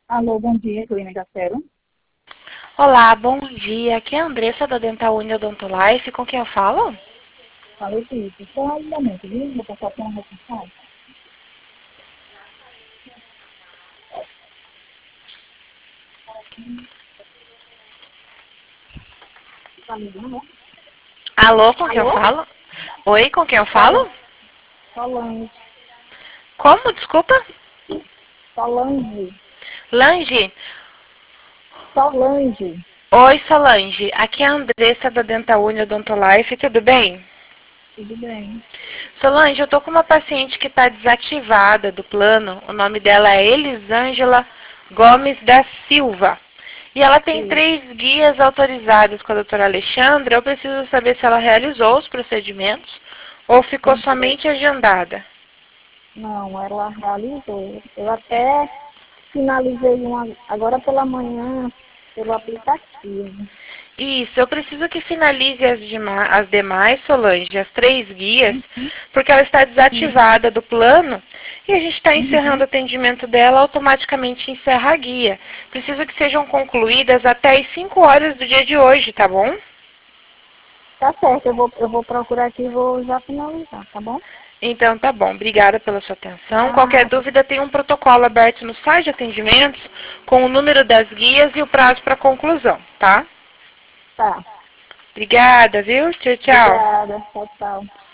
Alô, bom dia, Clínica Cero. Olá, bom dia. Aqui é a Andressa da Dental Uni Odontolife. Com quem eu falo? Falei isso. Só um momento, viu? Vou passar por uma responsável. Tá me ouvindo, né? Alô, com quem eu Alô? falo? Oi, com quem eu Sol, falo? Solange. Como? Desculpa? Solange. Lange? Solange. Oi, Solange. Aqui é a Andressa da Dental Uni Odontolife. Tudo bem? Tudo bem? Solange, eu tô com uma paciente que está desativada do plano. O nome dela é Elisângela Gomes da Silva. E ela tem Isso. 3 guias autorizadas com a doutora Alexandra. Eu preciso saber se ela realizou os procedimentos ou ficou Então, somente agendada. não, ela realizou. Eu até finalizei uma agora pela manhã pelo aplicativo. Isso, eu preciso que finalize as demais, Solange, as 3 guias, porque ela está Sim. desativada do plano e a gente está encerrando Uhum. o atendimento dela, automaticamente encerra a guia. Preciso que sejam concluídas até as 5 horas do dia de hoje, tá bom? Tá certo, eu vou procurar aqui e vou já finalizar, tá bom? Então tá bom, obrigada pela sua atenção. Qualquer Nada. dúvida, tem um protocolo aberto no site de atendimentos com o número das guias e o prazo para conclusão, tá? Tá. Obrigada, viu? Tchau, tchau. Obrigada. Tchau, tchau.